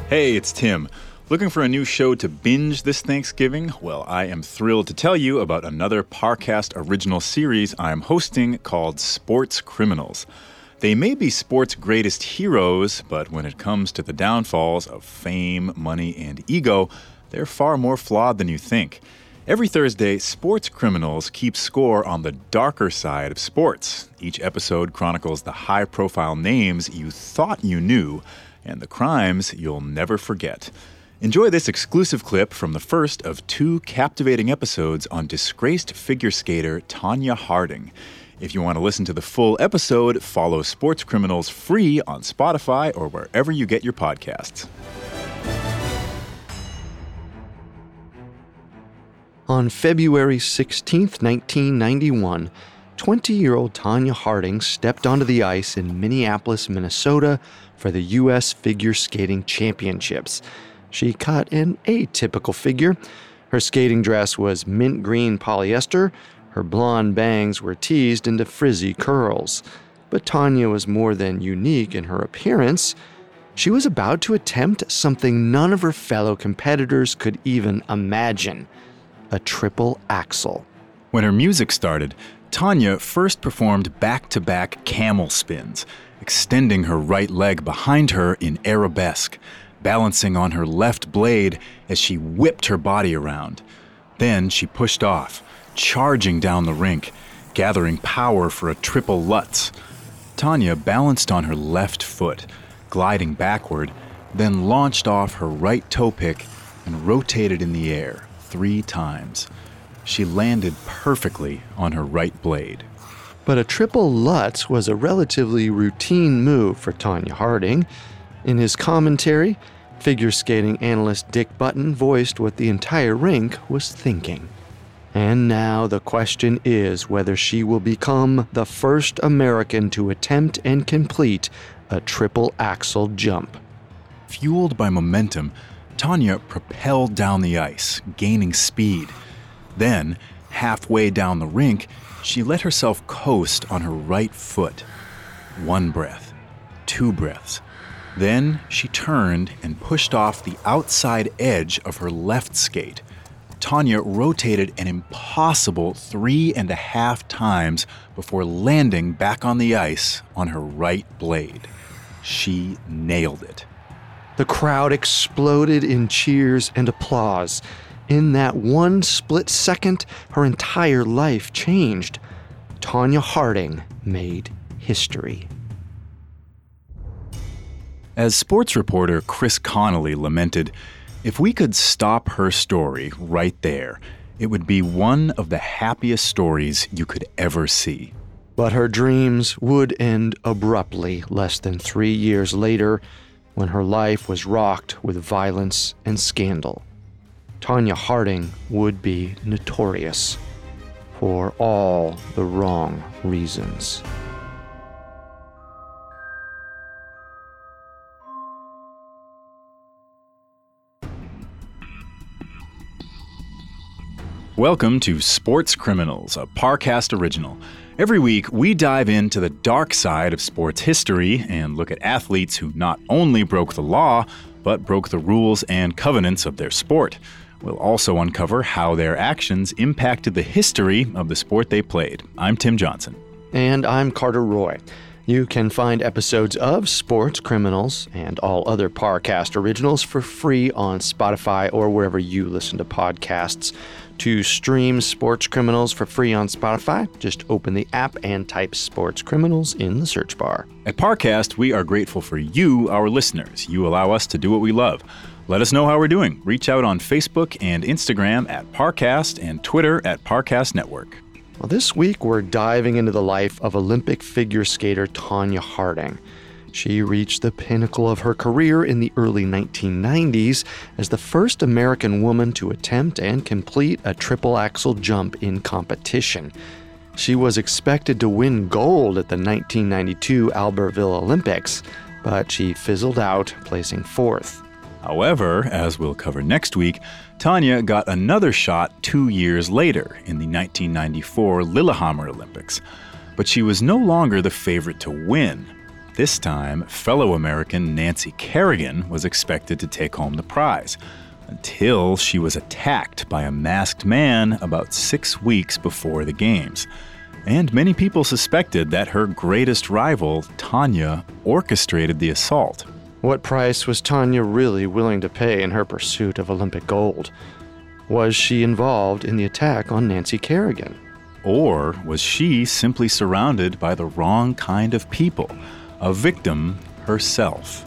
Hey, it's Tim. Looking for a new show to binge this Thanksgiving? Well, I am thrilled to tell you about another Parcast original series I'm hosting called Sports Criminals. They may be sports' greatest heroes, but when it comes to the downfalls of fame, money, and ego, they're far more flawed than you think. Every Thursday, Sports Criminals keeps score on the darker side of sports. Each episode chronicles the high-profile names you thought you knew and the crimes you'll never forget. Enjoy this exclusive clip from the first of 2 captivating episodes on disgraced figure skater Tonya Harding. If you want to listen to the full episode, follow Sports Criminals free on Spotify or wherever you get your podcasts. On February 16, 1991, 20-year-old Tonya Harding stepped onto the ice in Minneapolis, Minnesota for the U.S. Figure Skating Championships. She cut an atypical figure. Her skating dress was mint green polyester. Her blonde bangs were teased into frizzy curls. But Tonya was more than unique in her appearance. She was about to attempt something none of her fellow competitors could even imagine: a triple axel. When her music started, Tonya first performed back-to-back camel spins, extending her right leg behind her in arabesque, balancing on her left blade as she whipped her body around. Then she pushed off, charging down the rink, gathering power for a triple Lutz. Tonya balanced on her left foot, gliding backward, then launched off her right toe pick and rotated in the air 3 times. She landed perfectly on her right blade. But a triple Lutz was a relatively routine move for Tonya Harding. In his commentary, figure skating analyst Dick Button voiced what the entire rink was thinking. And now the question is whether she will become the first American to attempt and complete a triple axel jump. Fueled by momentum, Tonya propelled down the ice, gaining speed. Then, halfway down the rink, she let herself coast on her right foot. 1 breath, 2 breaths. Then she turned and pushed off the outside edge of her left skate. Tonya rotated an impossible 3.5 times before landing back on the ice on her right blade. She nailed it. The crowd exploded in cheers and applause. In that one split second, her entire life changed. Tonya Harding made history. As sports reporter Chris Connolly lamented, if we could stop her story right there, it would be one of the happiest stories you could ever see. But her dreams would end abruptly less than 3 years later, when her life was rocked with violence and scandal. Tonya Harding would be notorious for all the wrong reasons. Welcome to Sports Criminals, a Parcast original. Every week, we dive into the dark side of sports history and look at athletes who not only broke the law, but broke the rules and covenants of their sport. We'll also uncover how their actions impacted the history of the sport they played. I'm Tim Johnson. And I'm Carter Roy. You can find episodes of Sports Criminals and all other Parcast originals for free on Spotify or wherever you listen to podcasts. To stream Sports Criminals for free on Spotify, just open the app and type Sports Criminals in the search bar. At Parcast, we are grateful for you, our listeners. You allow us to do what we love. Let us know how we're doing. Reach out on Facebook and Instagram at Parcast and Twitter at Parcast Network. Well, this week we're diving into the life of Olympic figure skater Tonya Harding. She reached the pinnacle of her career in the early 1990s as the first American woman to attempt and complete a triple axel jump in competition. She was expected to win gold at the 1992 Albertville Olympics, but she fizzled out, placing 4th. However, as we'll cover next week, Tonya got another shot 2 years later in the 1994 Lillehammer Olympics. But she was no longer the favorite to win. This time, fellow American Nancy Kerrigan was expected to take home the prize, until she was attacked by a masked man about 6 weeks before the games. And many people suspected that her greatest rival, Tonya, orchestrated the assault. What price was Tonya really willing to pay in her pursuit of Olympic gold? Was she involved in the attack on Nancy Kerrigan? Or was she simply surrounded by the wrong kind of people, a victim herself?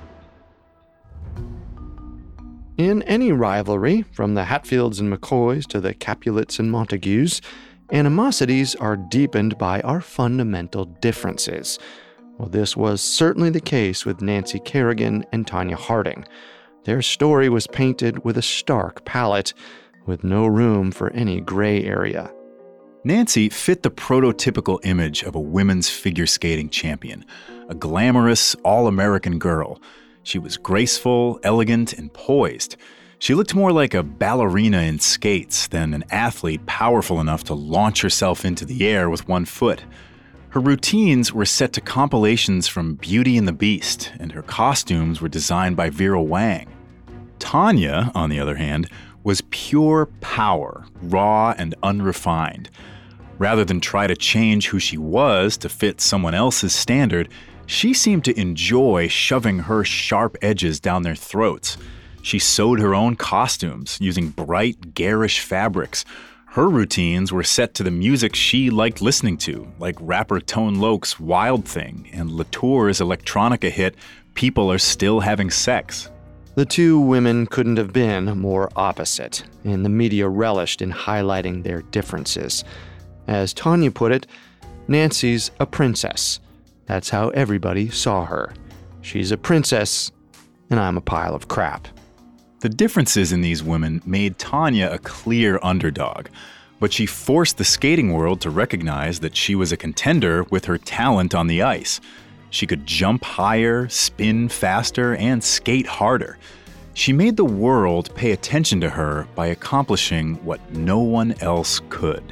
In any rivalry, from the Hatfields and McCoys to the Capulets and Montagues, animosities are deepened by our fundamental differences. Well, this was certainly the case with Nancy Kerrigan and Tonya Harding. Their story was painted with a stark palette, with no room for any gray area. Nancy fit the prototypical image of a women's figure skating champion, a glamorous, all-American girl. She was graceful, elegant, and poised. She looked more like a ballerina in skates than an athlete powerful enough to launch herself into the air with one foot. Her routines were set to compilations from Beauty and the Beast, and her costumes were designed by Vera Wang. Tonya, on the other hand, was pure power, raw and unrefined. Rather than try to change who she was to fit someone else's standard, she seemed to enjoy shoving her sharp edges down their throats. She sewed her own costumes using bright, garish fabrics. Her routines were set to the music she liked listening to, like rapper Tone Loc's Wild Thing and Latour's electronica hit People Are Still Having Sex. The two women couldn't have been more opposite, and the media relished in highlighting their differences. As Tonya put it, Nancy's a princess. That's how everybody saw her. She's a princess, and I'm a pile of crap. The differences in these women made Tonya a clear underdog, but she forced the skating world to recognize that she was a contender with her talent on the ice. She could jump higher, spin faster, and skate harder. She made the world pay attention to her by accomplishing what no one else could.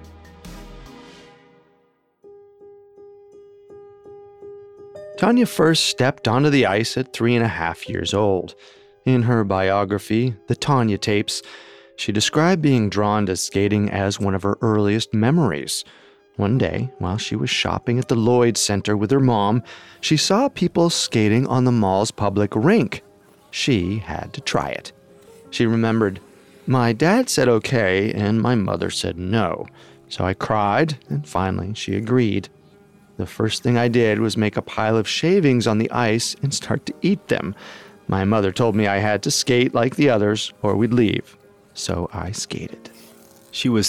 Tonya first stepped onto the ice at 3.5 years old. In her biography, The Tonya Tapes, she described being drawn to skating as one of her earliest memories. One day, while she was shopping at the Lloyd Center with her mom, she saw people skating on the mall's public rink. She had to try it. She remembered, "My dad said okay, and my mother said no. So I cried, and finally she agreed. The first thing I did was make a pile of shavings on the ice and start to eat them. My mother told me I had to skate like the others or we'd leave. So I skated." She was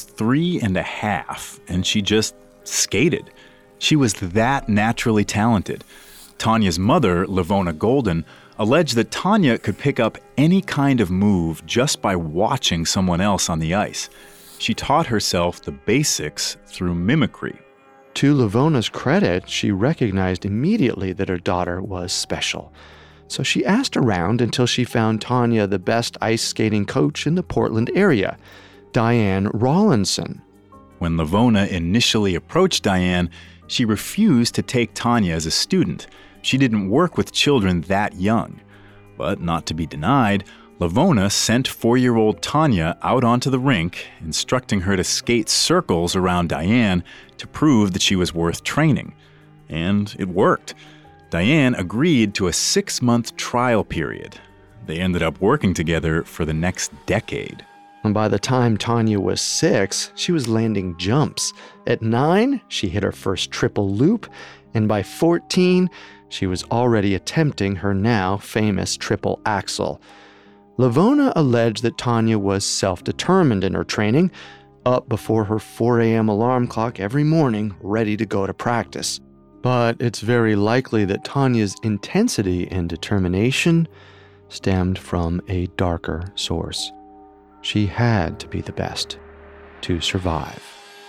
3.5, and she just skated. She was that naturally talented. Tonya's mother, Lavona Golden, alleged that Tonya could pick up any kind of move just by watching someone else on the ice. She taught herself the basics through mimicry. To Lavona's credit, she recognized immediately that her daughter was special. So she asked around until she found Tonya the best ice skating coach in the Portland area, Diane Rawlinson. When Lavona initially approached Diane, she refused to take Tonya as a student. She didn't work with children that young. But not to be denied, Lavona sent 4-year-old Tonya out onto the rink, instructing her to skate circles around Diane to prove that she was worth training. And it worked. Diane agreed to a 6-month trial period. They ended up working together for the next decade. And by the time Tonya was 6, she was landing jumps. At 9, she hit her first triple loop, and by 14, she was already attempting her now famous triple axel. Lavona alleged that Tonya was self-determined in her training, up before her 4 a.m. alarm clock every morning, ready to go to practice. But it's very likely that Tonya's intensity and determination stemmed from a darker source. She had to be the best to survive.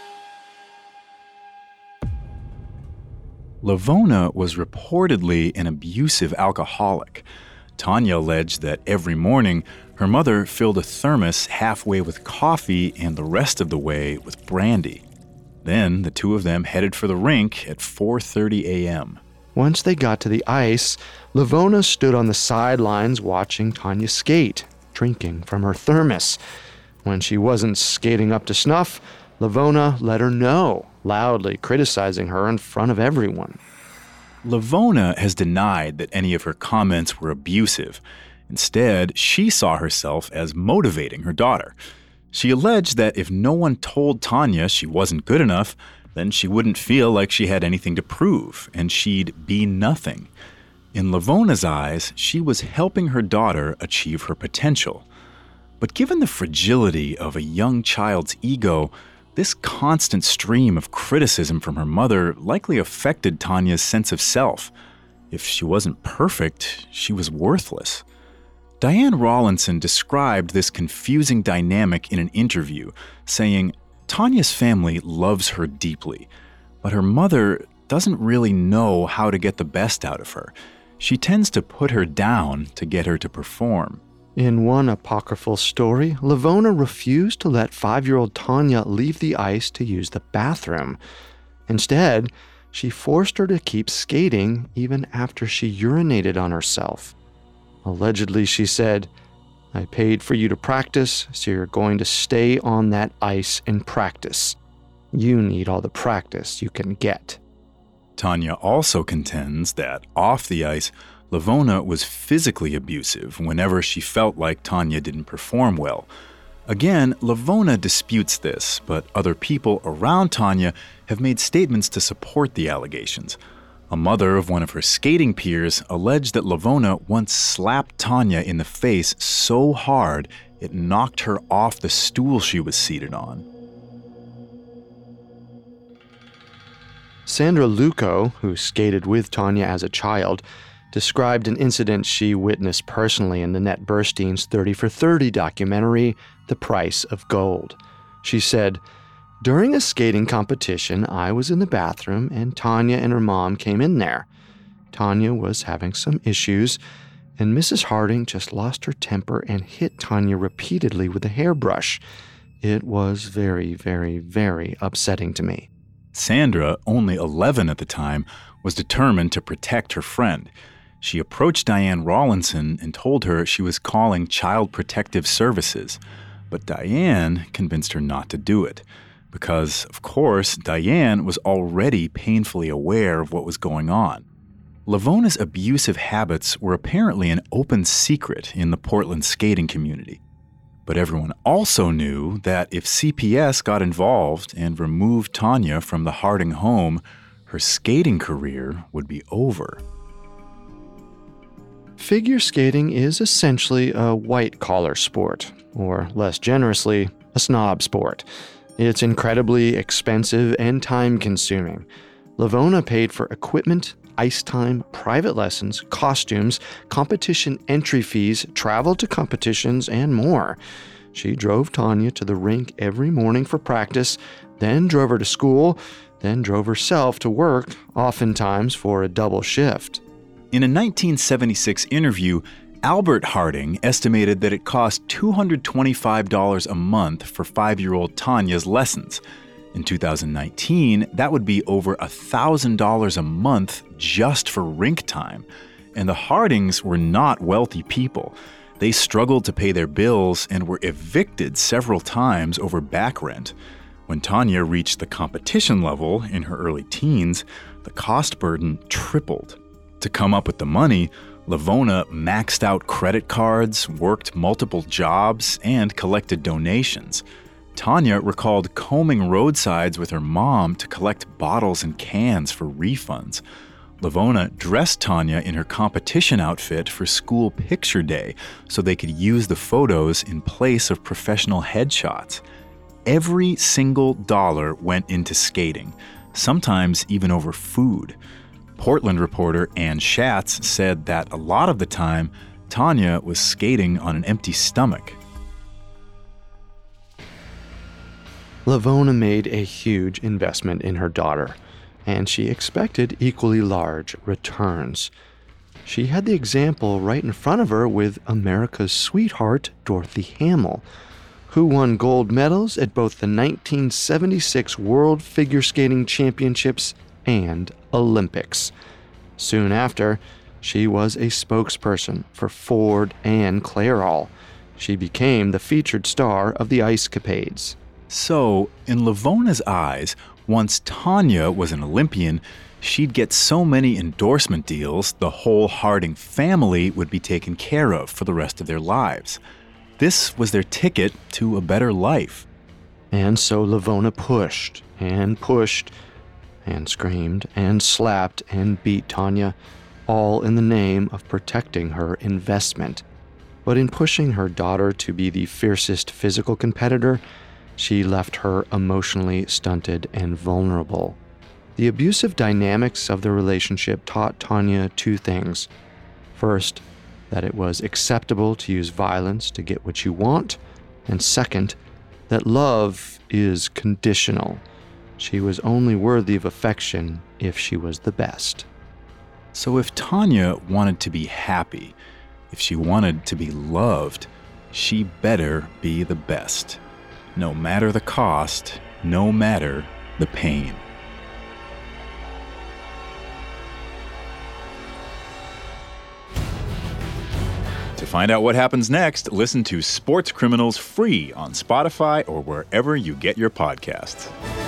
Lavona was reportedly an abusive alcoholic. Tonya alleged that every morning, her mother filled a thermos halfway with coffee and the rest of the way with brandy. Then the two of them headed for the rink at 4:30 a.m. Once they got to the ice, Lavona stood on the sidelines watching Tanya skate, drinking from her thermos. When she wasn't skating up to snuff, Lavona let her know, loudly criticizing her in front of everyone. Lavona has denied that any of her comments were abusive. Instead, she saw herself as motivating her daughter. She alleged that if no one told Tanya she wasn't good enough, then she wouldn't feel like she had anything to prove, and she'd be nothing. In Lavona's eyes, she was helping her daughter achieve her potential. But given the fragility of a young child's ego, this constant stream of criticism from her mother likely affected Tanya's sense of self. If she wasn't perfect, she was worthless. Diane Rawlinson described this confusing dynamic in an interview, saying, "Tanya's family loves her deeply, but her mother doesn't really know how to get the best out of her. She tends to put her down to get her to perform." In one apocryphal story, Lavona refused to let 5-year-old Tanya leave the ice to use the bathroom. Instead, she forced her to keep skating even after she urinated on herself. Allegedly, she said, "I paid for you to practice, so you're going to stay on that ice and practice. You need all the practice you can get." Tanya also contends that off the ice, Lavona was physically abusive whenever she felt like Tanya didn't perform well. Again, Lavona disputes this, but other people around Tanya have made statements to support the allegations. A mother of one of her skating peers alleged that Lavona once slapped Tanya in the face so hard it knocked her off the stool she was seated on. Sandra Luco, who skated with Tanya as a child, described an incident she witnessed personally in Nanette Burstein's 30 for 30 documentary, The Price of Gold. She said, "During a skating competition, I was in the bathroom and Tanya and her mom came in there. Tanya was having some issues, and Mrs. Harding just lost her temper and hit Tanya repeatedly with a hairbrush. It was very, very, very upsetting to me." Sandra, only 11 at the time, was determined to protect her friend. She approached Diane Rawlinson and told her she was calling Child Protective Services, but Diane convinced her not to do it. Because, of course, Diane was already painfully aware of what was going on. Lavona's abusive habits were apparently an open secret in the Portland skating community. But everyone also knew that if CPS got involved and removed Tanya from the Harding home, her skating career would be over. Figure skating is essentially a white-collar sport, or less generously, a snob sport. It's incredibly expensive and time-consuming. Lavona paid for equipment, ice time, private lessons, costumes, competition entry fees, travel to competitions, and more. She drove Tanya to the rink every morning for practice, then drove her to school, then drove herself to work, oftentimes for a double shift. In a 1976 interview, Albert Harding estimated that it cost $225 a month for 5-year-old Tanya's lessons. In 2019, that would be over $1,000 a month just for rink time. And the Hardings were not wealthy people. They struggled to pay their bills and were evicted several times over back rent. When Tanya reached the competition level in her early teens, the cost burden tripled. To come up with the money, Lavona maxed out credit cards, worked multiple jobs, and collected donations. Tanya recalled combing roadsides with her mom to collect bottles and cans for refunds. Lavona dressed Tanya in her competition outfit for school picture day so they could use the photos in place of professional headshots. Every single dollar went into skating, sometimes even over food. Portland reporter Ann Schatz said that a lot of the time, Tanya was skating on an empty stomach. Lavona made a huge investment in her daughter, and she expected equally large returns. She had the example right in front of her with America's sweetheart, Dorothy Hamill, who won gold medals at both the 1976 World Figure Skating Championships and Olympics. Soon after, she was a spokesperson for Ford and Clairol. She became the featured star of the Ice Capades. So, in Lavona's eyes, once Tanya was an Olympian, she'd get so many endorsement deals, the whole Harding family would be taken care of for the rest of their lives. This was their ticket to a better life. And so Lavona pushed and screamed and slapped and beat Tanya, all in the name of protecting her investment. But in pushing her daughter to be the fiercest physical competitor, she left her emotionally stunted and vulnerable. The abusive dynamics of the relationship taught Tanya two things. First, that it was acceptable to use violence to get what you want, and second, that love is conditional. She was only worthy of affection if she was the best. So if Tanya wanted to be happy, if she wanted to be loved, she better be the best. No matter the cost, no matter the pain. To find out what happens next, listen to Sports Criminals free on Spotify or wherever you get your podcasts.